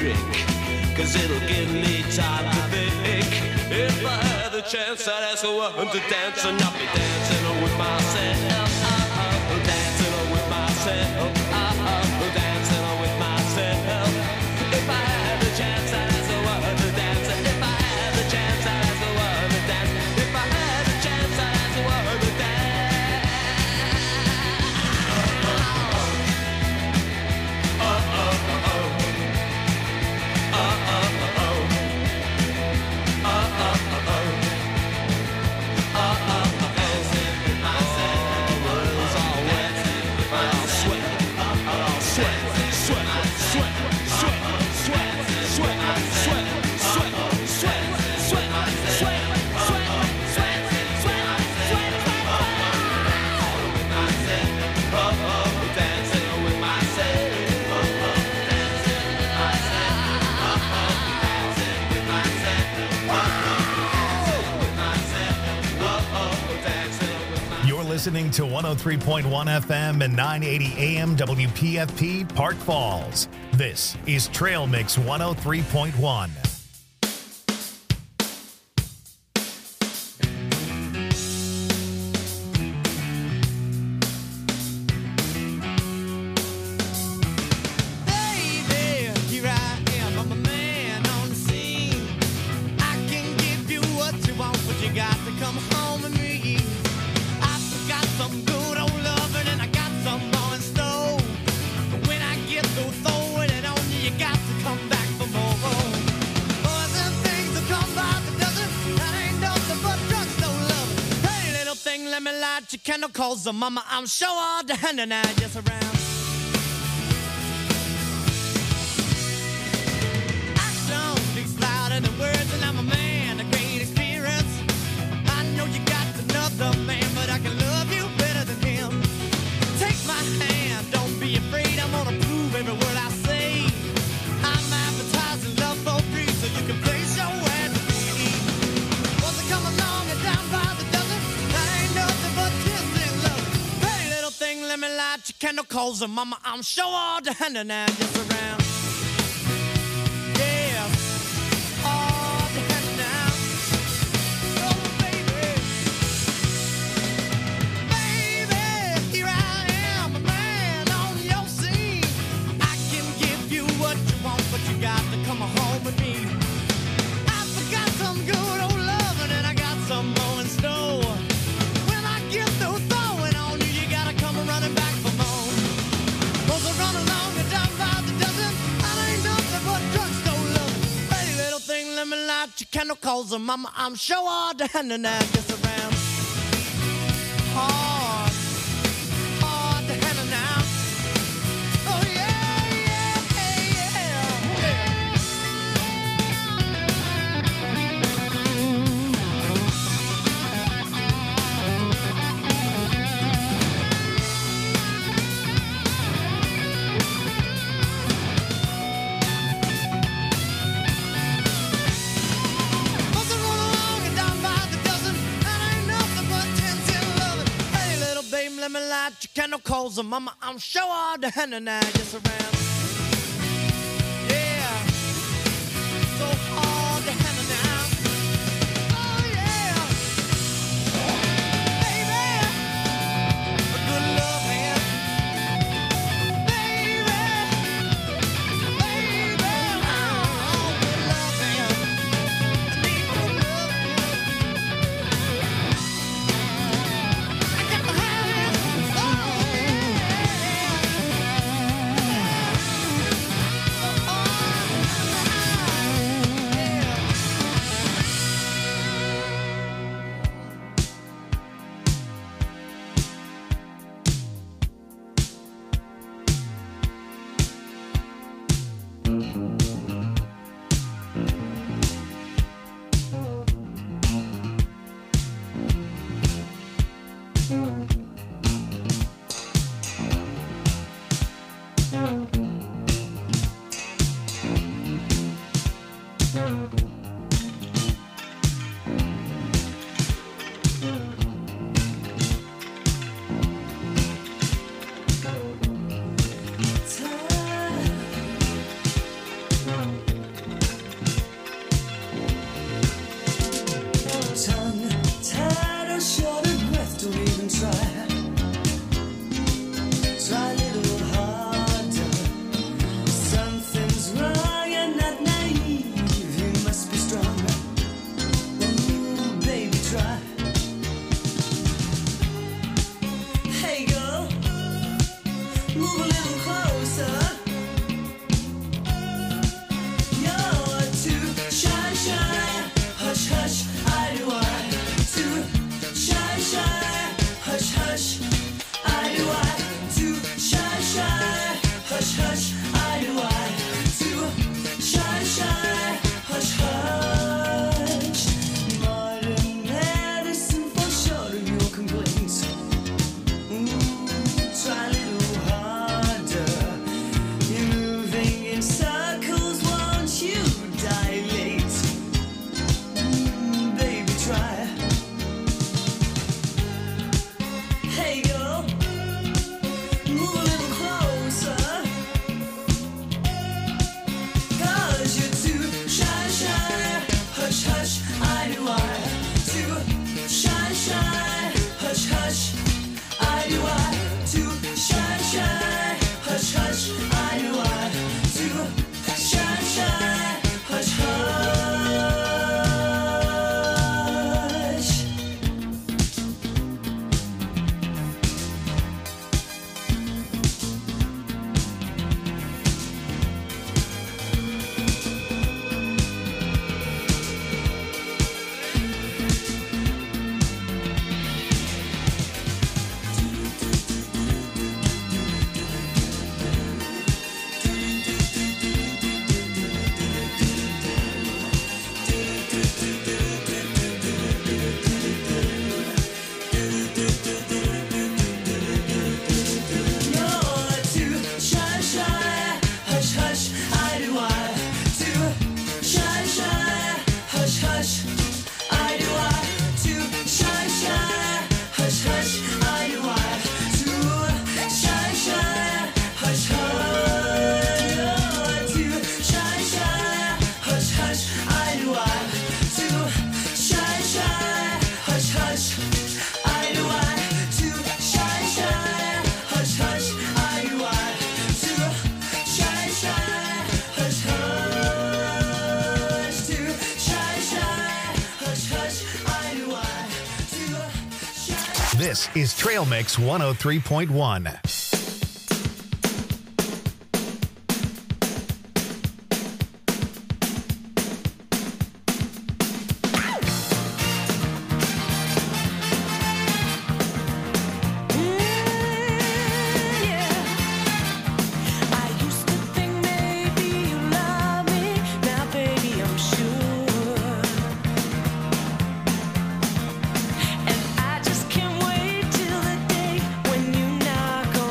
drink, 'cause it'll give me time to think. If I had the chance, I'd ask a woman to dance, and I'll be dancing with myself. Dancing with myself. Dancing with myself. If I had the chance, I'd ask a woman to dance. If I had the chance, I'd ask a woman to dance. If I had the chance, I'd ask a woman to dance. Listening to 103.1 FM and 980 AM WPFP Park Falls. This is Trail Mix 103.1. Candle calls the mama, I'm sure all the hand and I just around. Action speaks louder than words, and I'm a man, a great experience. I know you got another man, but I can love you better than him. Take my hand, don't be afraid, I'm gonna prove every word I say. I'm advertising love for free, so you can place your ad to me. Once I come along and down by the dozen, I ain't nothing but let me light your candle calls and mama, I'm sure all the hand and I just around. Yeah, all the hand and I. Oh baby, baby, here I am, a man on your scene. I can give you what you want, but you got to come home with me. I forgot some good old loving and I got some more in store. When I get through throwing on you, you gotta come running back for more. Cause I run along and down by the dozen, I ain't nothing but drugstore love. Pretty little thing, let me light your candle calls and mama, I'm sure all the hand and I just around. Hard, hard the hand and I. Oh yeah, yeah, yeah, yeah. Let me light your candle calls and mama, I'm sure all the hand and I just around. Yeah, so hard the hand and I. Oh yeah, baby, a good love man. Baby, oh, good love man. I need good love man. I got the hand. hush, eye to eye, to shy, shy, hush, hush. Modern medicine for sure of your complaints. Try a little harder. You're moving in circles, won't you dilate? Baby, try. Hey girl, move a little closer. 'Cause you're too shy, shy, hush, hush, eye to eye. Too shy, shy, hush, hush, eye to eye. Too shy, shy, hush, hush, eye to eye. Too shy, shy, hush, hush. You're too shy, shy, hush, hush, eye to eye. Too shy, shy, hush, hush, eye to eye. Too shy, shy, hush, hush, eye to eye. Too shy, shy, hush, hush. You're too shy, shy, hush, hush, eye to eye. Too shy, shy, hush, hush, eye to eye. Too shy, shy, hush, hush, eye to eye. Too shy, shy, hush, hush. Too shy, shy, hush, hush, eye to eye. Too shy. This is Trail Mix 103.1. I used to think maybe you love me. Now, baby, I'm sure. And I just can't wait till the day when you knock on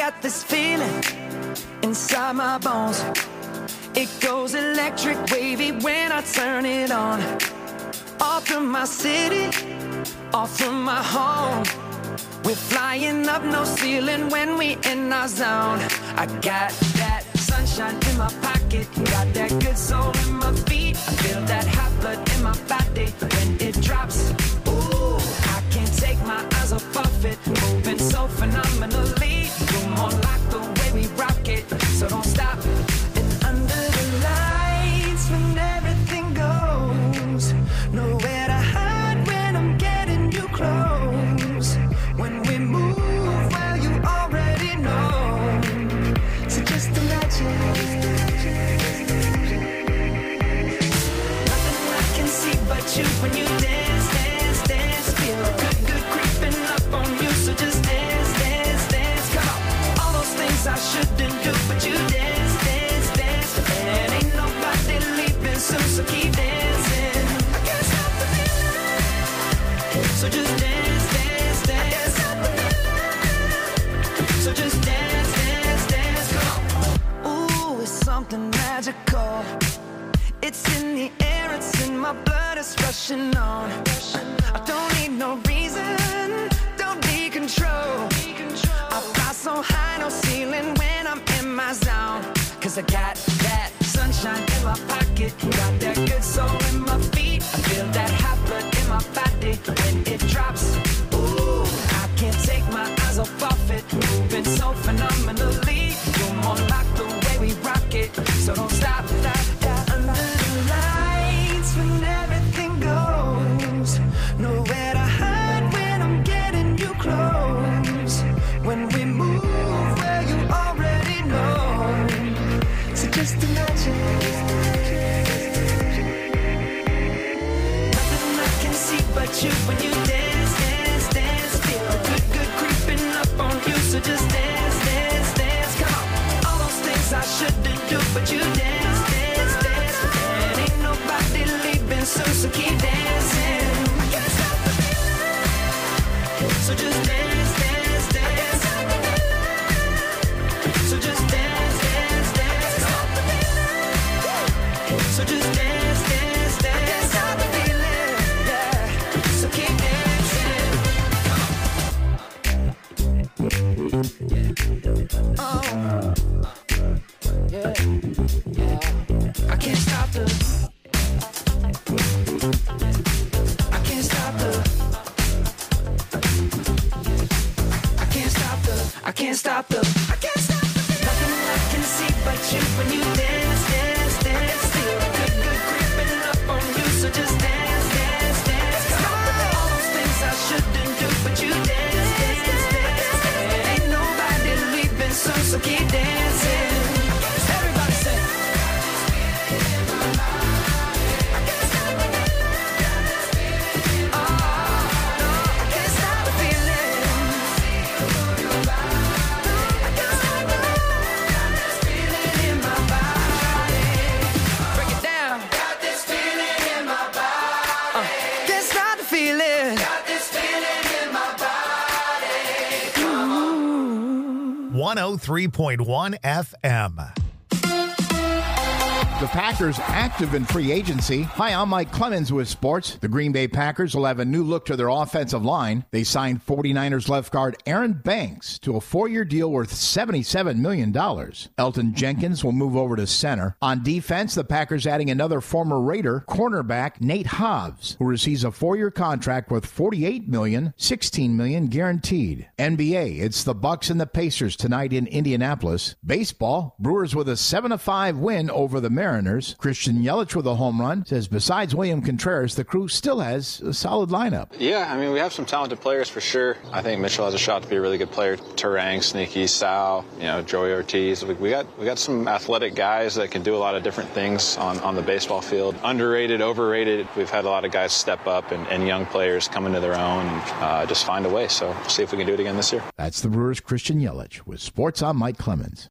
got this feeling inside my bones. It goes electric wavy when I turn it on. Off from my city, off from my home. We're flying up, no ceiling when we in our zone. I got that sunshine in my pocket, got that good soul in my feet. I feel that hot blood in my body when it drops. Ooh, I can't take my eyes off of it, moving so phenomenally. You're more like the way we rock it, so don't stop. And under the lights when everything goes, nowhere to hide when I'm getting you close. When we move, well, you already know. So just imagine. Nothing I can see but you when you dance, dance, dance. Feel good, good creeping up on you. So just dance, dance, dance. Come on. All those things I shouldn't do, but you dance, dance, dance. And ain't nobody leaving soon, so keep dancing. I can't stop the feeling. So just dance, dance, dance. So just dance, dance, dance. Come on. Ooh, it's something magical. It's in the air, it's in my blood, it's rushing on. I don't need no reason, don't need control. I fly so high, no ceiling when I'm in my zone. Cause I got that sunshine in my pocket, got that good soul in my feet. I feel that hot blood in my body when it drops. Ooh, I can't take my eyes off it, moving so phenomenally. You're more like the way we rock it, so don't stop, stop, stop. Under the lights when everything goes, nowhere to hide when I'm getting you close. When we move, well, you already know. So just imagine. Nothing I can see but you when you dance, dance, dance. Feel good, good creeping up on you. So just dance, dance, dance. Come on. All those things I shouldn't do, but you dance, dance, dance. And ain't nobody leaving soon, so keep dancing. I can't stop the feeling. So just dance, dance, dance. So just dance, dance, dance. So just dance, dance, dance. I can't stop the feeling. Yeah. So keep dancing. Oh. Yeah. Yeah. I can't stop the. I can't stop the. I can't stop the. I can't stop the. I can't stop the. Nothing I can see but you when you dance, dance, dance. Feel good, good creeping up on you. So just dance, dance, dance. Come on. All those things I shouldn't do, but you dance, dance, dance. And ain't nobody leaving soon, so keep dancing. Everybody say. Can't stop the feeling. Got this feeling in my body. 103.1 FM. The Packers active in free agency. Hi, I'm Mike Clemens with sports. The Green Bay Packers will have a new look to their offensive line. They signed 49ers left guard Aaron Banks to a 4-year deal worth $77 million. Elton Jenkins will move over to center. On defense, the Packers adding another former Raider, cornerback Nate Hobbs, who receives a 4-year contract worth $48 million, $16 million guaranteed. NBA, it's the Bucks and the Pacers tonight in Indianapolis. Baseball, Brewers with a 7-5 win over the Mariners. Christian Yelich with a home run says besides William Contreras, the crew still has a solid lineup. Yeah, I mean, we have some talented players for sure. I think Mitchell has a shot to be a really good player. Turang, Sneaky, Sal, Joey Ortiz. We got some athletic guys that can do a lot of different things on the baseball field. Underrated, overrated. We've had a lot of guys step up and young players come into their own and just find a way. So we'll see if we can do it again this year. That's the Brewers' Christian Yelich with Sports. I'm Mike Clemens.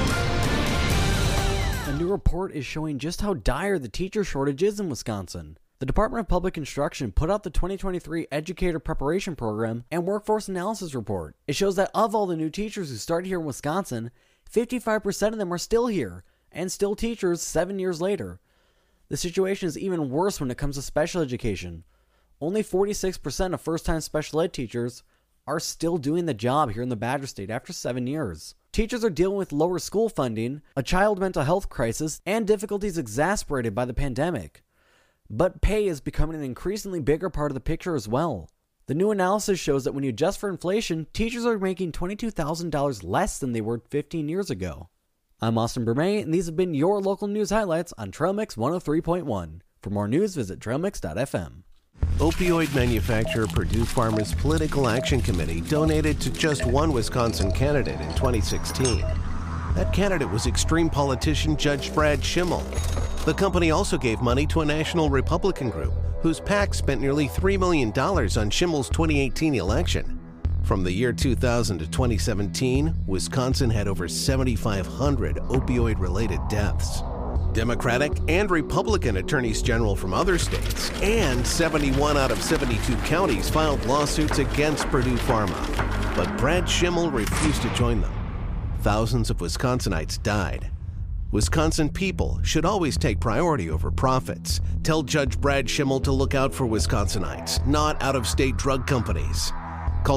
A new report is showing just how dire the teacher shortage is in Wisconsin. The Department of Public Instruction put out the 2023 Educator Preparation Program and Workforce Analysis Report. It shows that of all the new teachers who started here in Wisconsin, 55% of them are still here and still teachers 7 years later. The situation is even worse when it comes to special education. Only 46% of first-time special ed teachers are still doing the job here in the Badger State after 7 years. Teachers are dealing with lower school funding, a child mental health crisis, and difficulties exacerbated by the pandemic. But pay is becoming an increasingly bigger part of the picture as well. The new analysis shows that when you adjust for inflation, teachers are making $22,000 less than they were 15 years ago. I'm Austin Bermay, and these have been your local news highlights on Trail Mix 103.1. For more news, visit trailmix.fm. Opioid manufacturer Purdue Pharma's Political Action Committee donated to just one Wisconsin candidate in 2016. That candidate was extreme politician Judge Brad Schimmel. The company also gave money to a national Republican group whose PAC spent nearly $3 million on Schimmel's 2018 election. From the year 2000 to 2017, Wisconsin had over 7,500 opioid-related deaths. Democratic and Republican attorneys general from other states and 71 out of 72 counties filed lawsuits against Purdue Pharma. But Brad Schimmel refused to join them. Thousands of Wisconsinites died. Wisconsin people should always take priority over profits. Tell Judge Brad Schimmel to look out for Wisconsinites, not out-of-state drug companies. Call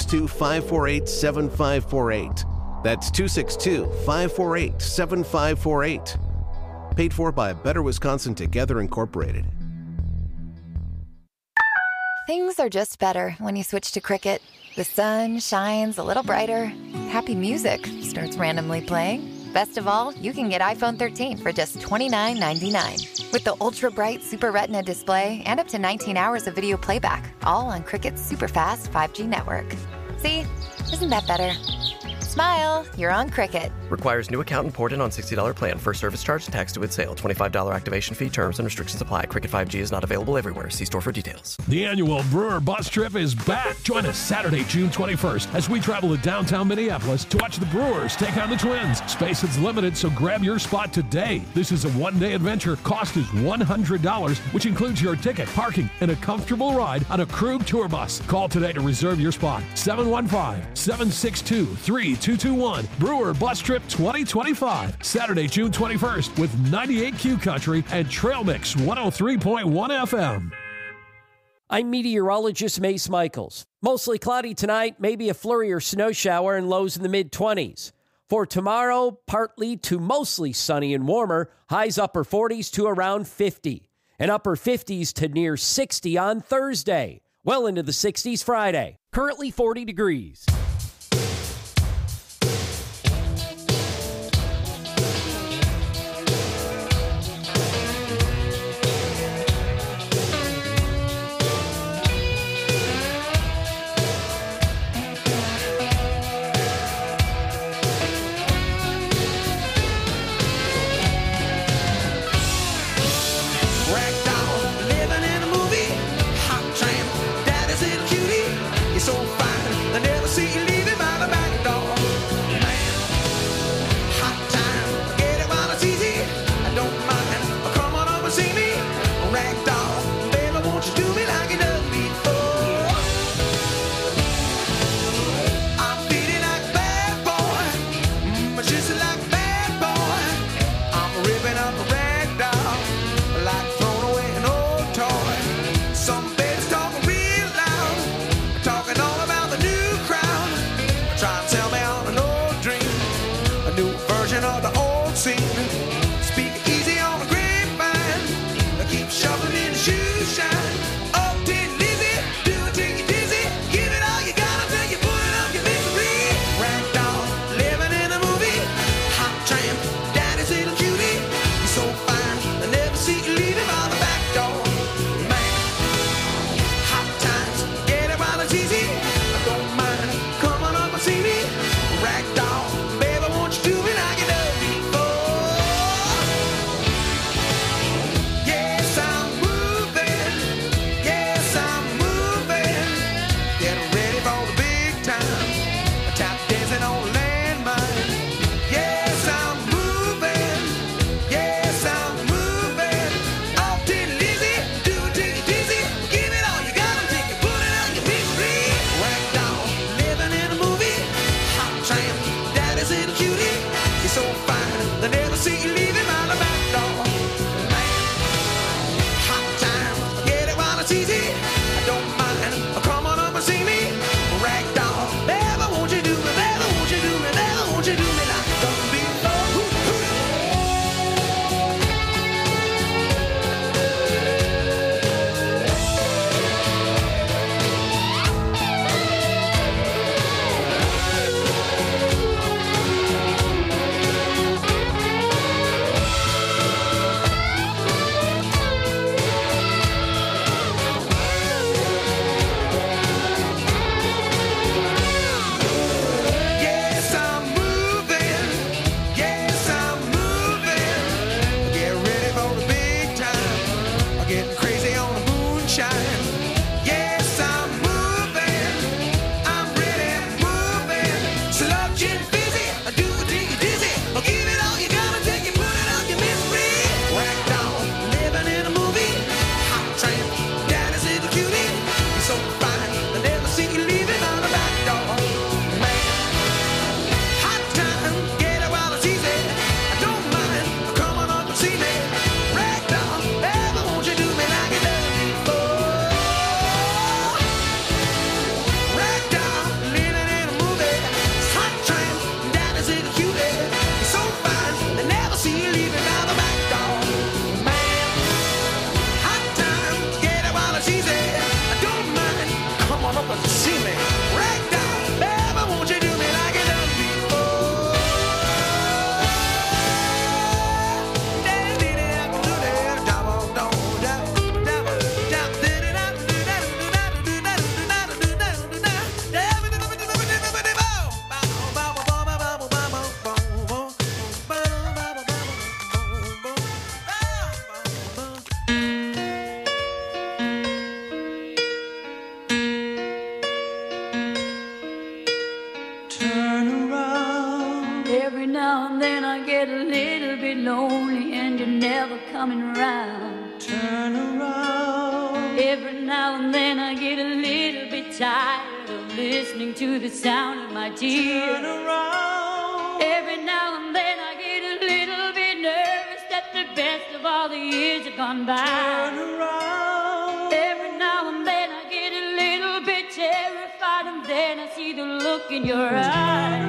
262-548-7548. That's 262-548-7548. Paid for by Better Wisconsin Together Incorporated. Things are just better when you switch to Cricket. The sun shines a little brighter. Happy music starts randomly playing. Best of all, you can get iPhone 13 for just $29.99. With the ultra-bright Super Retina display and up to 19 hours of video playback, all on Cricket's super-fast 5G network. See? Isn't that better? Smile, you're on Cricket. Requires new account imported on $60 plan. First service charge, tax to with sale. $25 activation fee. Terms and restrictions apply. Cricket 5G is not available everywhere. See store for details. The annual Brewer Bus Trip is back. Join us Saturday, June 21st as we travel to downtown Minneapolis to watch the Brewers take on the Twins. Space is limited, so grab your spot today. This is a one-day adventure. Cost is $100, which includes your ticket, parking, and a comfortable ride on a Krug tour bus. Call today to reserve your spot. 715-762-3221. Brewer Bus Trip 2025. Saturday, June 21st with 98Q Country and Trail Mix 103.1 FM. I'm meteorologist Mace Michaels. Mostly cloudy tonight, maybe a flurry or snow shower and lows in the mid-20s. For tomorrow, partly to mostly sunny and warmer, highs upper 40s to around 50, and upper 50s to near 60 on Thursday. Well into the 60s Friday. Currently 40 degrees. So fine, I never see you. coming round. Turn around. Every now and then I get a little bit tired of listening to the sound of my tears. Turn around. Every now and then I get a little bit nervous that the best of all the years have gone by. Turn around. Every now and then I get a little bit terrified, and then I see the look in your eyes.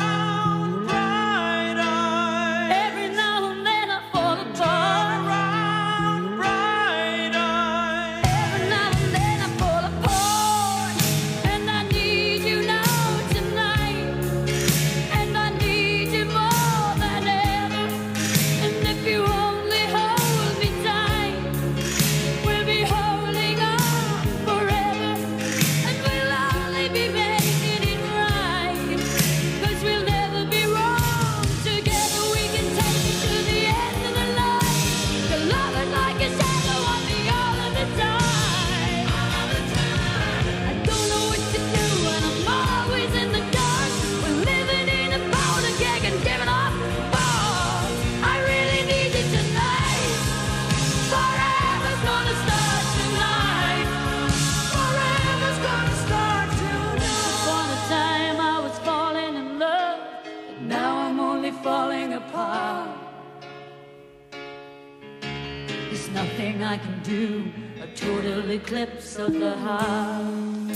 I can do a total eclipse of the heart.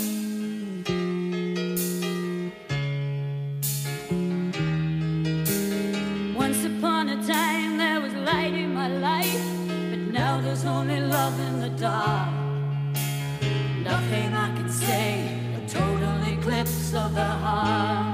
Once upon a time there was light in my life, but now there's only love in the dark. Nothing I can say, a total eclipse of the heart.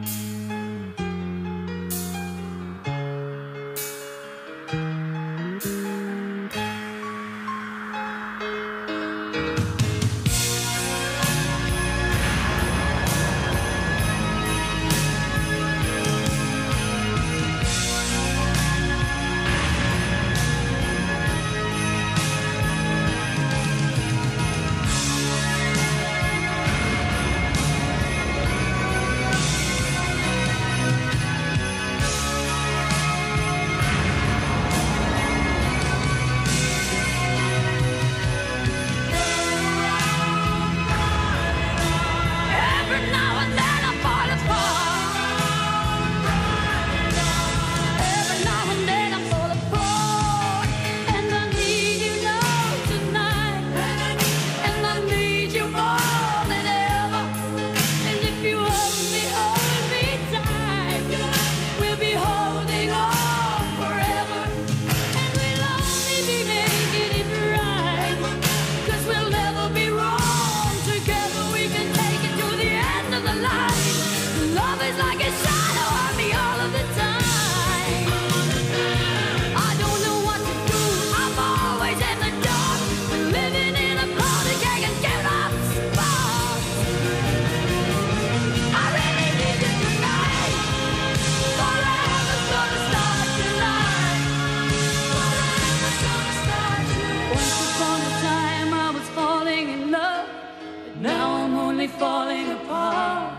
Falling apart.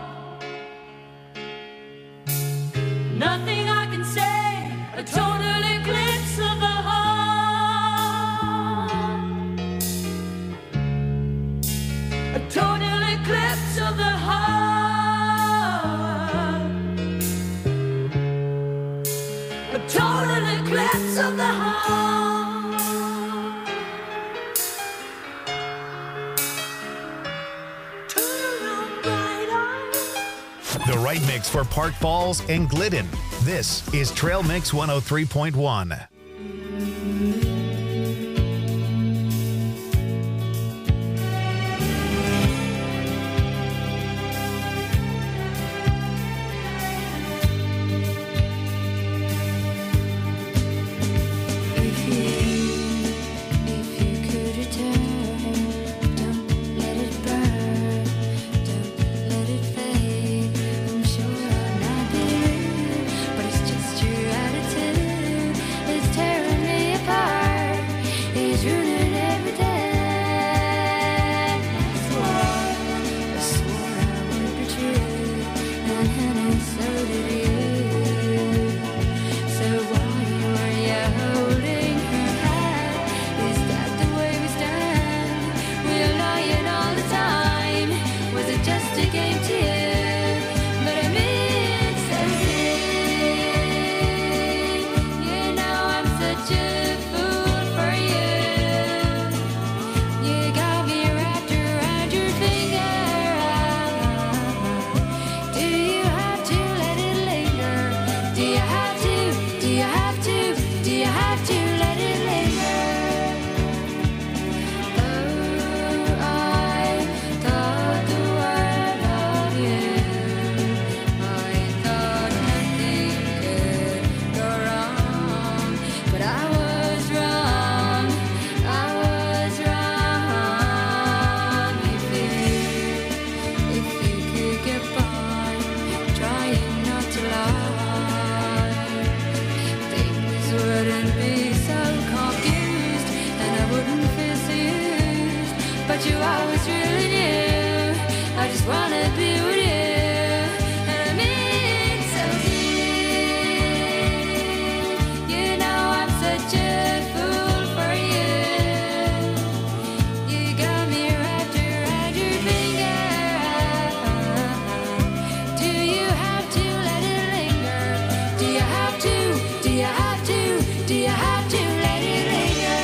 Nothing I can say, a total eclipse of the heart. A total eclipse of the heart. A total eclipse of the heart. The right mix for Park Falls and Glidden. This is Trail Mix 103.1. It's wanna be with you. And I mean so deep. You know I'm such a fool for you. You got me wrapped around your finger. Do you have to let it linger? Do you have to? Do you have to? Do you have to let it linger?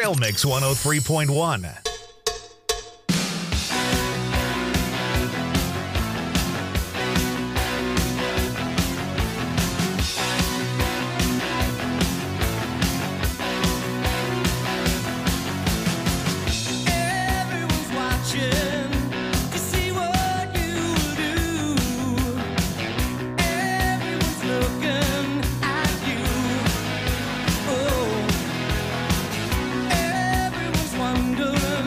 Trail Mix 103.1. Everyone's watching to see what you do. Everyone's looking at you. Oh, everyone's wondering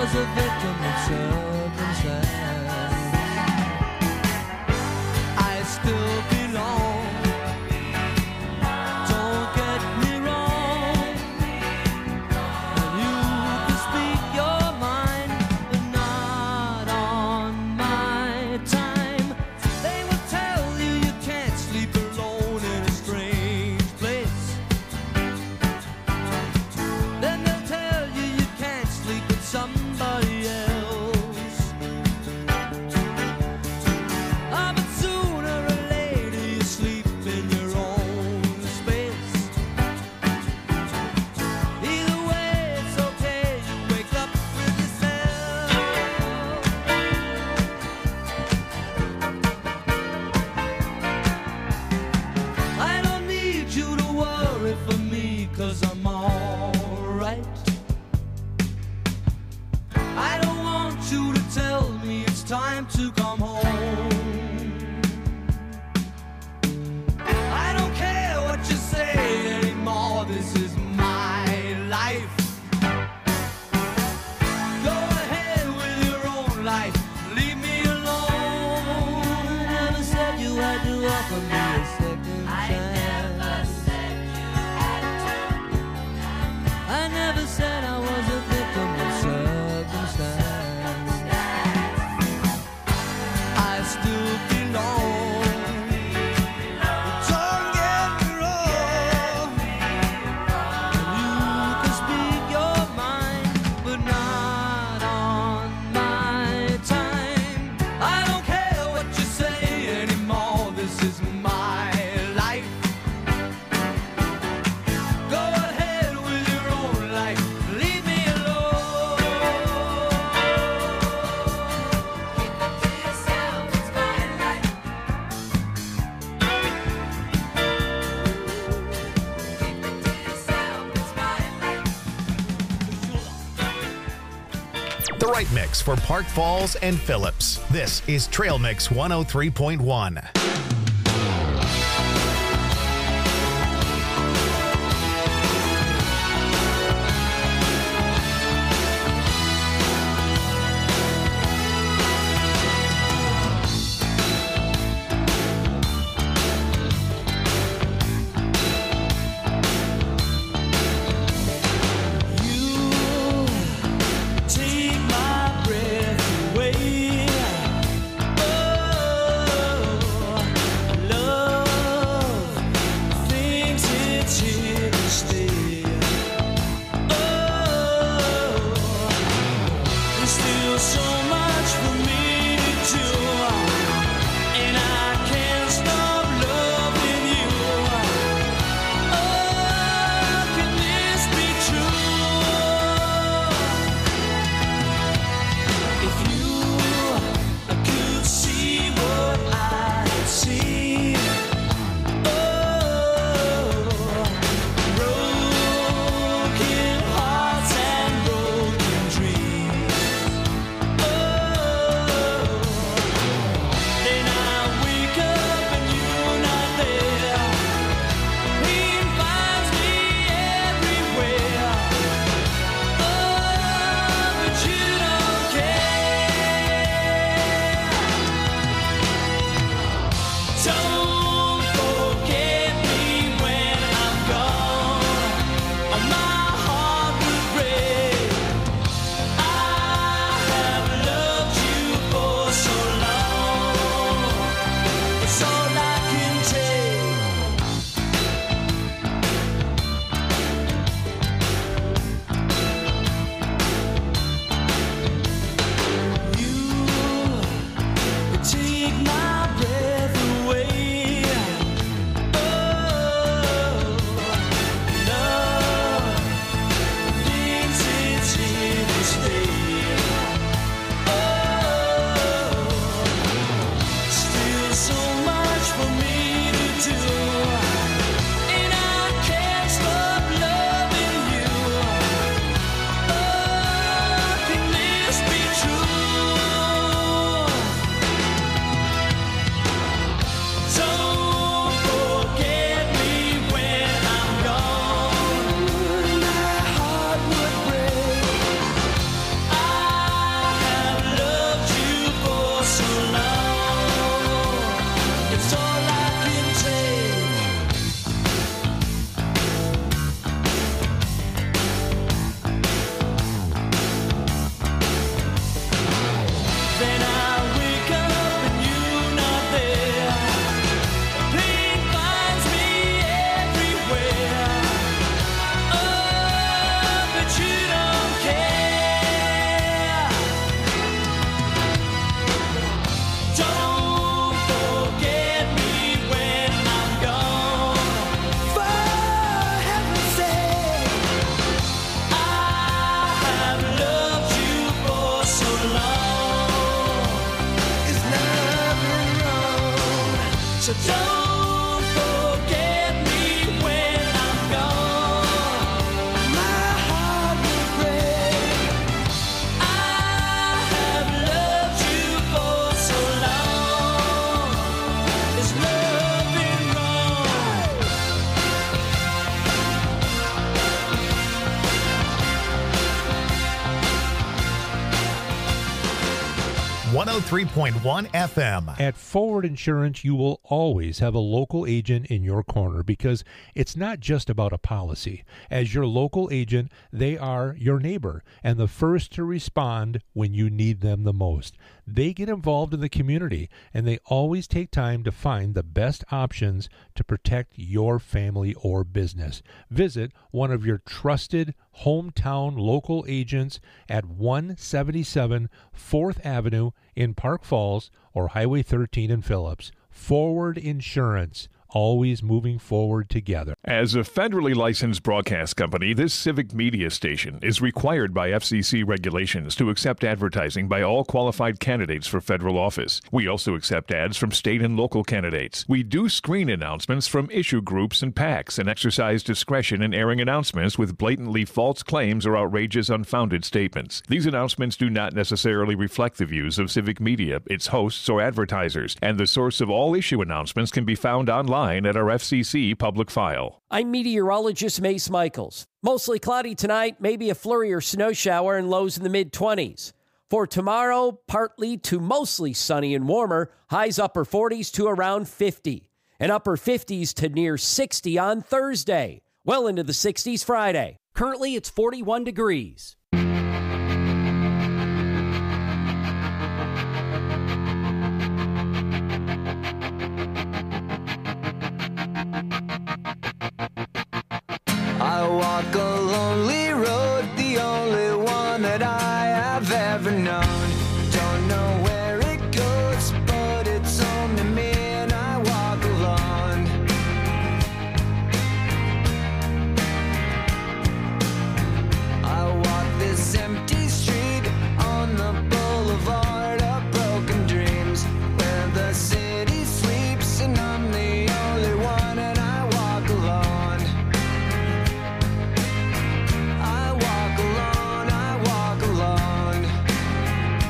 was a victim of circumstance. I still belong. Don't get me wrong. And you can speak your mind, but not on my time. They will tell you you can't sleep alone in a strange place. Then they'll tell you you can't sleep with somebody else. Ah, but sooner or later you sleep in your own space. Either way, it's okay, you wake up with yourself. I don't need you to worry for me, 'cause I'm alright. I don't want you to tell me it's time to come home. I don't care what you say anymore, this is my life. Go ahead with your own life, leave me alone. I never said you had to offer me a second chance. I never said I was a victim of circumstance. I still belong. Don't get me wrong. You can speak your mind, but not on my time. I don't care what you say anymore, this is my life. Go ahead with your own life, leave me alone. Keep it to yourself, it's my life. Keep it to yourself, it's my life. The right mix for Park Falls and Phillips. This is Trail Mix 103.1. Take my breath away. Oh, So don't forget me when I'm gone. My heart will break. I have loved you for so long. Is love been wrong? 103.1 FM. At Forward Insurance, you will always have a local agent in your corner because it's not just about a policy. As your local agent, they are your neighbor and the first to respond when you need them the most. They get involved in the community and they always take time to find the best options to protect your family or business. Visit one of your trusted hometown local agents at 177 4th Avenue in Park Falls or Highway 13 in Phillips. Forward Insurance, always moving forward together. As a federally licensed broadcast company, this civic media station is required by FCC regulations to accept advertising by all qualified candidates for federal office. We also accept ads from state and local candidates. We do screen announcements from issue groups and PACs and exercise discretion in airing announcements with blatantly false claims or outrageous, unfounded statements. These announcements do not necessarily reflect the views of civic media, its hosts, or advertisers, and the source of all issue announcements can be found online at our FCC public file. I'm meteorologist Mace Michaels. Mostly cloudy tonight, maybe a flurry or snow shower and lows in the mid-20s. For tomorrow, partly to mostly sunny and warmer, highs upper 40s to around 50. And upper 50s to near 60 on Thursday. Well into the 60s Friday. Currently, it's 41 degrees. I walk a lonely road, the only one that I have ever known. Don't know where it goes, but it's home to me and I walk alone. I walk this empty street on the boulevard of broken dreams, where the city sleeps and I'm the only one and I walk alone. I walk alone, I walk alone.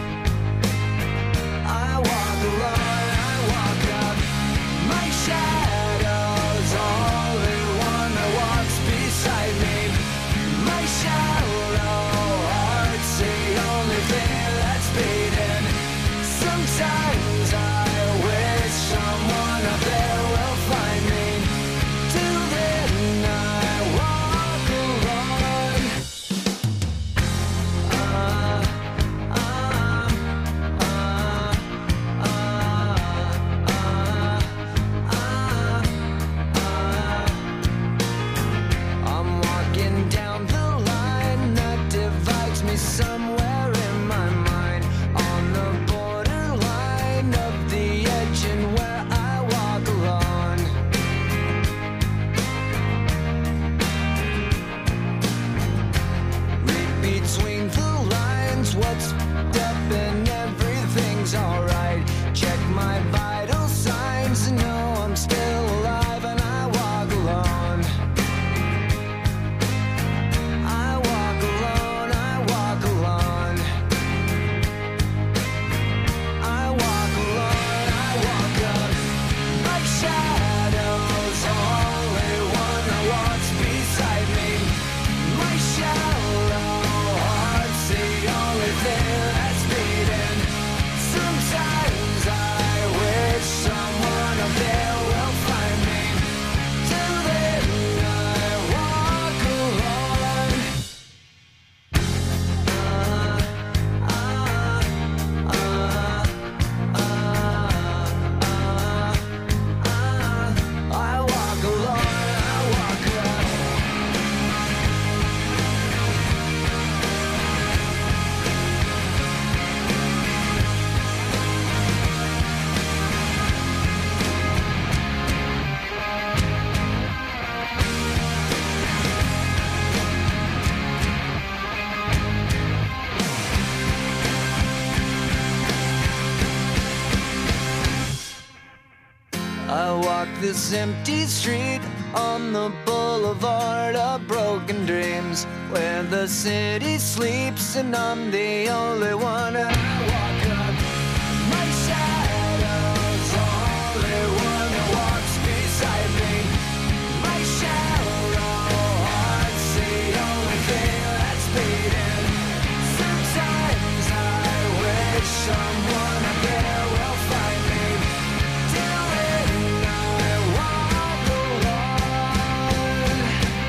I walk this empty street on the boulevard of broken dreams, where the city sleeps and I'm the only one. And I walk up, my shadow's the only one that walks beside me. My shallow heart's the only thing that's beating. Sometimes I wish someone out there will find me. Till then I walk alone.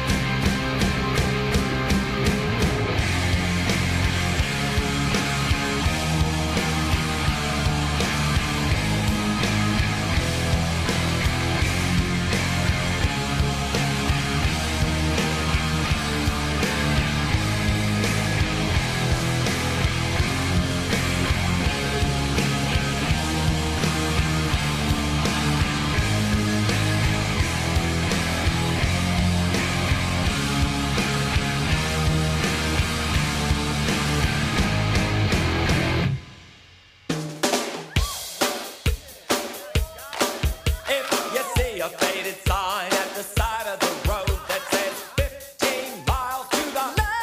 If you see a faded sign at the side of the road that says 15 miles to the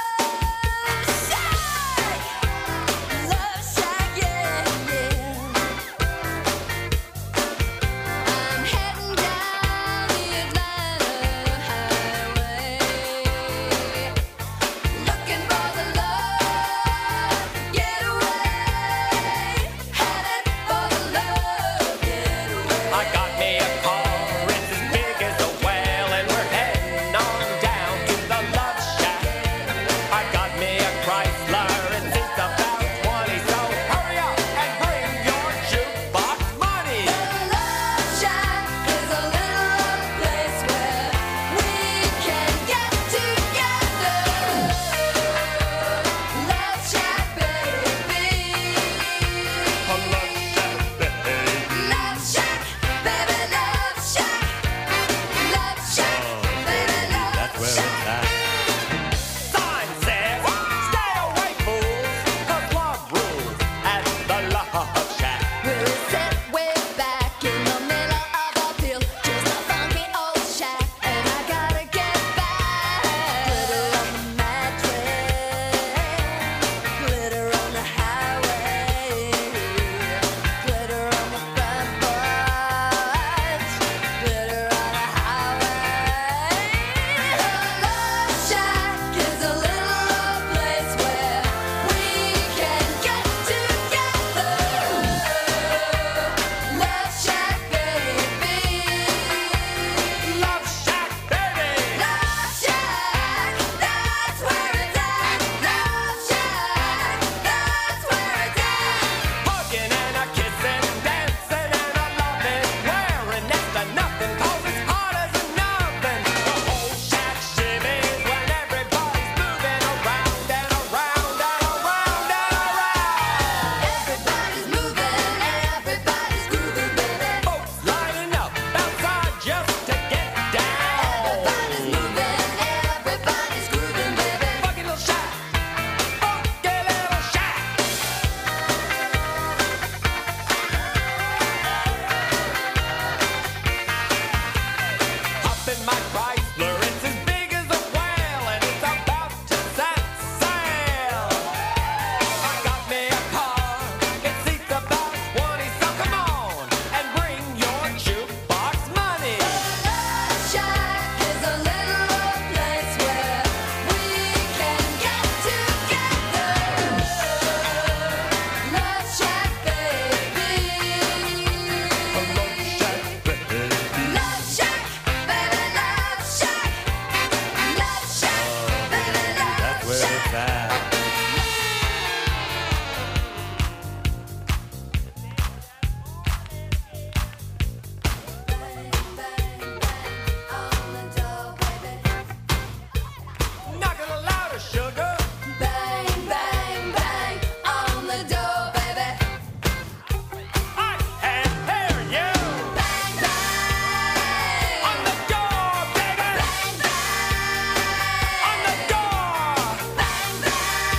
Love Shack, yeah, yeah. I'm heading down the Atlanta highway, looking for the love getaway, headed for the love getaway. I got me a car, it's as big as a whale, and we're heading on down to the Love Shack. I got me a Chrysler, it seats about 20, so hurry up and bring your jukebox money. Love Shack is a little place where we can get together. Love Shack, baby. Love Shack, baby, Love Shack. Love Shack, baby, Love Shack. Sign says, stay away, fools, 'cause love rules at the Love Shack. We're set way back in the middle of a field, just a funky old shack, and I gotta get back. Glitter on the mattress, glitter on the highway, glitter on the front porch, glitter on the highway. Love Shack is a little place where we can get together. Love Shack, baby. Love Shack, baby. Love Shack, that's where it's at. Love Shack, that's where it's at. Hugging and a kissing, dancing and a loving, wearing next to nothing, 'cause it's hot as a nothing. The whole shack shimmies when everybody's moving around and around and around and around. Everybody's moving and everybody's grooving, baby. Folks lining up outside just to get down. Everybody's moving and everybody's grooving, baby. Funky little shack, funky little shack. Hop in my Chrysler, it's as big as a whale, and it's about to set sail. I got me a car, it seats about 20, so come on and bring your jukebox money. Love Shack is a little place where we can get together. Love Shack, baby. Love Shack, baby, Love Shack. Love Shack, baby, Love Shack. Knock it louder, sugar. Bang, bang, bang on the door, baby. I can hear you. Bang, bang On the door, baby. bang, bang On the door. bang, bang.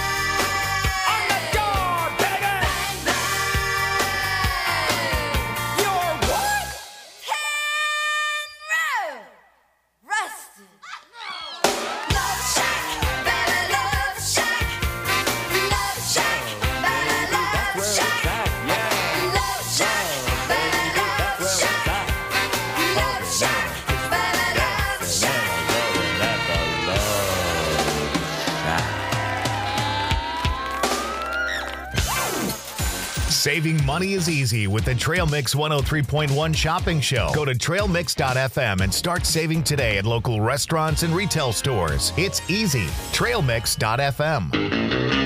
Saving money is easy with the Trail Mix 103.1 shopping show. Go to trailmix.fm and start saving today at local restaurants and retail stores. It's easy. Trailmix.fm.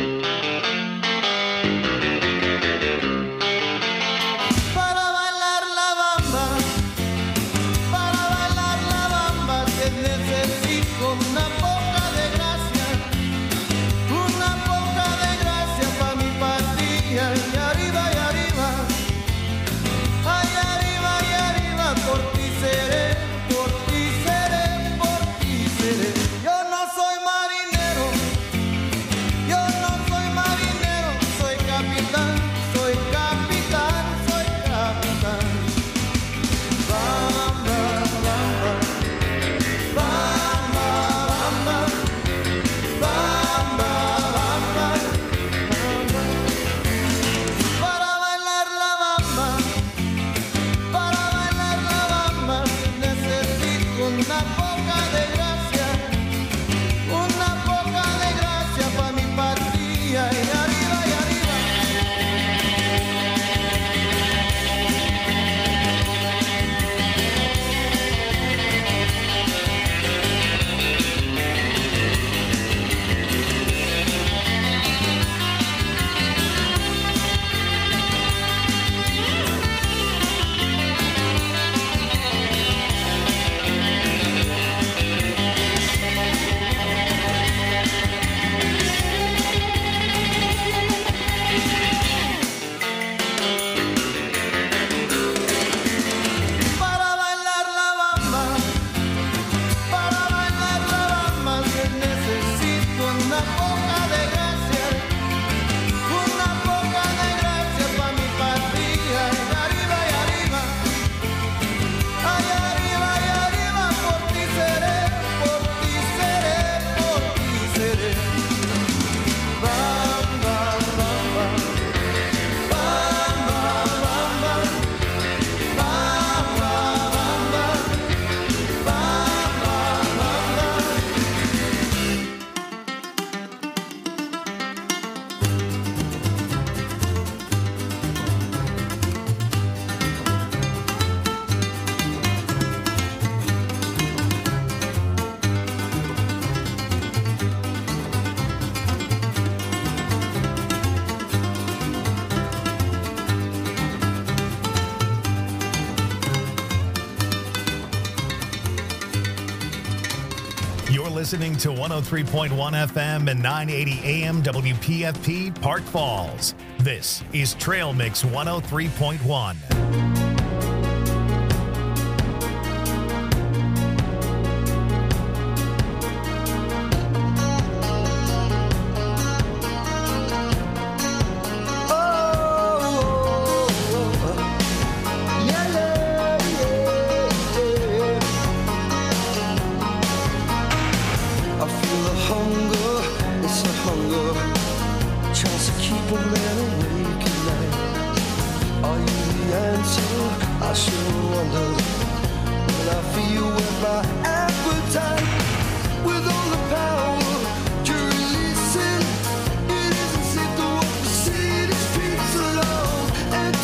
Listening to 103.1 FM and 980 AM WPFP Park Falls. This is Trail Mix 103.1. I sure wonder when I feel with my